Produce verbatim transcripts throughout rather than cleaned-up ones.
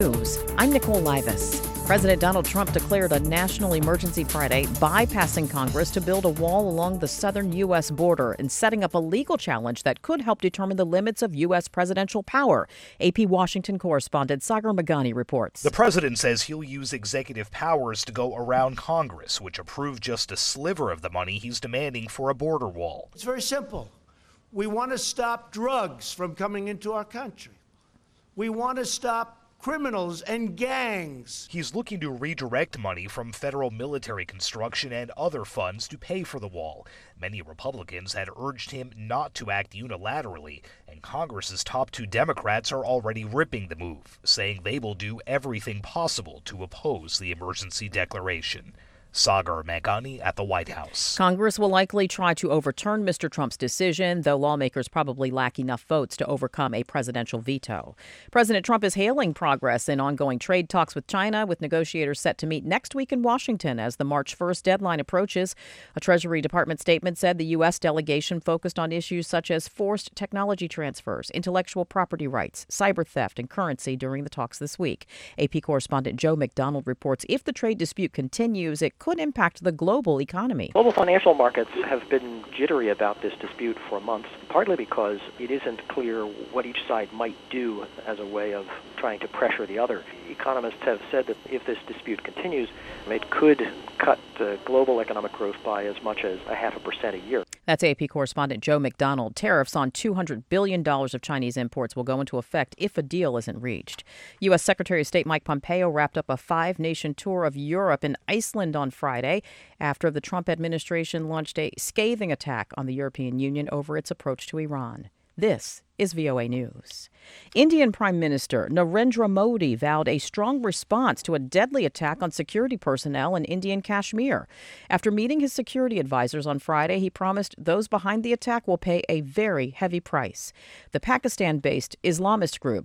News. I'm Nicole Livas. President Donald Trump declared a national emergency Friday, bypassing Congress to build a wall along the southern U S border and setting up a legal challenge that could help determine the limits of U S presidential power. A P Washington correspondent Sagar Meghani reports. The president says he'll use executive powers to go around Congress, which approved just a sliver of the money he's demanding for a border wall. It's very simple. We want to stop drugs from coming into our country. We want to stop criminals and gangs. He's looking to redirect money from federal military construction and other funds to pay for the wall. Many Republicans had urged him not to act unilaterally, and Congress's top two Democrats are already ripping the move, saying they will do everything possible to oppose the emergency declaration. Sagar Meghani at the White House. Congress will likely try to overturn Mister Trump's decision, though lawmakers probably lack enough votes to overcome a presidential veto. President Trump is hailing progress in ongoing trade talks with China, with negotiators set to meet next week in Washington as the March first deadline approaches. A Treasury Department statement said the U S delegation focused on issues such as forced technology transfers, intellectual property rights, cyber theft, and currency during the talks this week. A P correspondent Joe McDonald reports if the trade dispute continues, it could impact the global economy. Global financial markets have been jittery about this dispute for months, partly because it isn't clear what each side might do as a way of trying to pressure the other. Economists have said that if this dispute continues, it could cut uh, global economic growth by as much as a half a percent a year. That's A P correspondent Joe McDonald. Tariffs on two hundred billion dollars of Chinese imports will go into effect if a deal isn't reached. U S. Secretary of State Mike Pompeo wrapped up a five-nation tour of Europe and Iceland on Friday after the Trump administration launched a scathing attack on the European Union over its approach to Iran. This is V O A News. Indian Prime Minister Narendra Modi vowed a strong response to a deadly attack on security personnel in Indian Kashmir. After meeting his security advisors on Friday, he promised those behind the attack will pay a very heavy price. The Pakistan-based Islamist group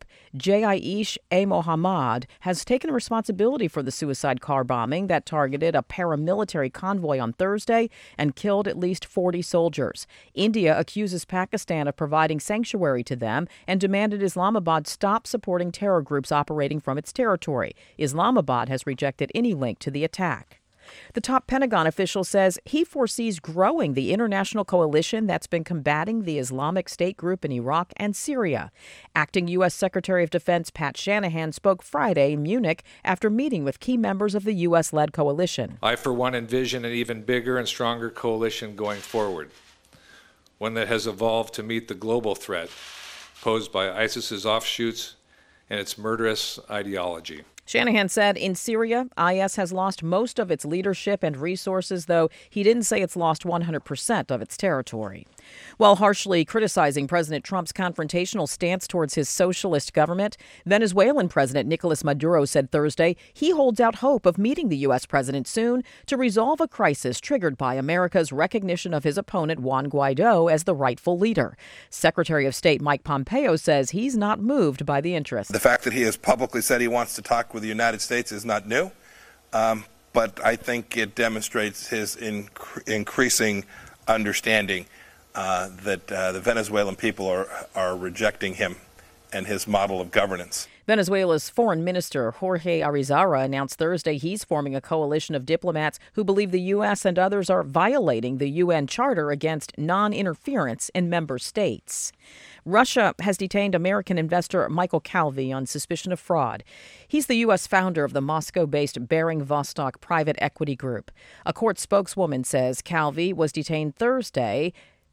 Jaish-e-Mohammed has taken responsibility for the suicide car bombing that targeted a paramilitary convoy on Thursday and killed at least forty soldiers. India accuses Pakistan of providing sanctuary to them and demanded Islamabad stop supporting terror groups operating from its territory. Islamabad has rejected any link to the attack. The top Pentagon official says he foresees growing the international coalition that's been combating the Islamic State group in Iraq and Syria. Acting U S. Secretary of Defense Pat Shanahan spoke Friday in Munich after meeting with key members of the U S-led coalition. I, for one, envision an even bigger and stronger coalition going forward, one that has evolved to meet the global threat posed by ISIS's offshoots and its murderous ideology. Shanahan said in Syria, I S has lost most of its leadership and resources, though he didn't say it's lost one hundred percent of its territory. While harshly criticizing President Trump's confrontational stance towards his socialist government, Venezuelan President Nicolas Maduro said Thursday he holds out hope of meeting the U S president soon to resolve a crisis triggered by America's recognition of his opponent Juan Guaido as the rightful leader. Secretary of State Mike Pompeo says he's not moved by the interest. The fact that he has publicly said he wants to talk with the United States is not new, um, but I think it demonstrates his inc- increasing understanding uh, that uh, the Venezuelan people are, are rejecting him and his model of governance. Venezuela's Foreign Minister Jorge Arizara announced Thursday he's forming a coalition of diplomats who believe the U S and others are violating the U N Charter against non-interference in member states. Russia has detained American investor Michael Calvi on suspicion of fraud. He's the U S founder of the Moscow-based Bering Vostok private equity group. A court spokeswoman says Calvi was detained Thursday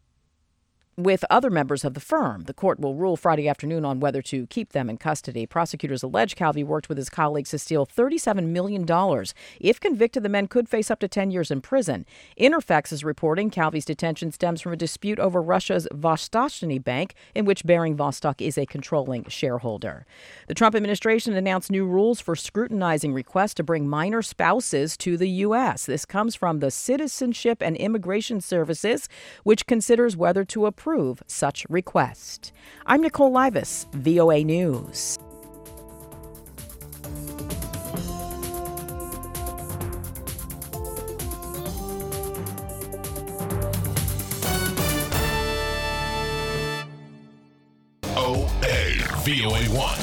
with other members of the firm. The court will rule Friday afternoon on whether to keep them in custody. Prosecutors allege Calvi worked with his colleagues to steal thirty-seven million dollars. If convicted, the men could face up to ten years in prison. Interfax is reporting Calvi's detention stems from a dispute over Russia's Vostochny Bank, in which Bering Vostok is a controlling shareholder. The Trump administration announced new rules for scrutinizing requests to bring minor spouses to the U S. This comes from the Citizenship and Immigration Services, which considers whether to approve approve such request. I'm Nicole Livas, V O A News.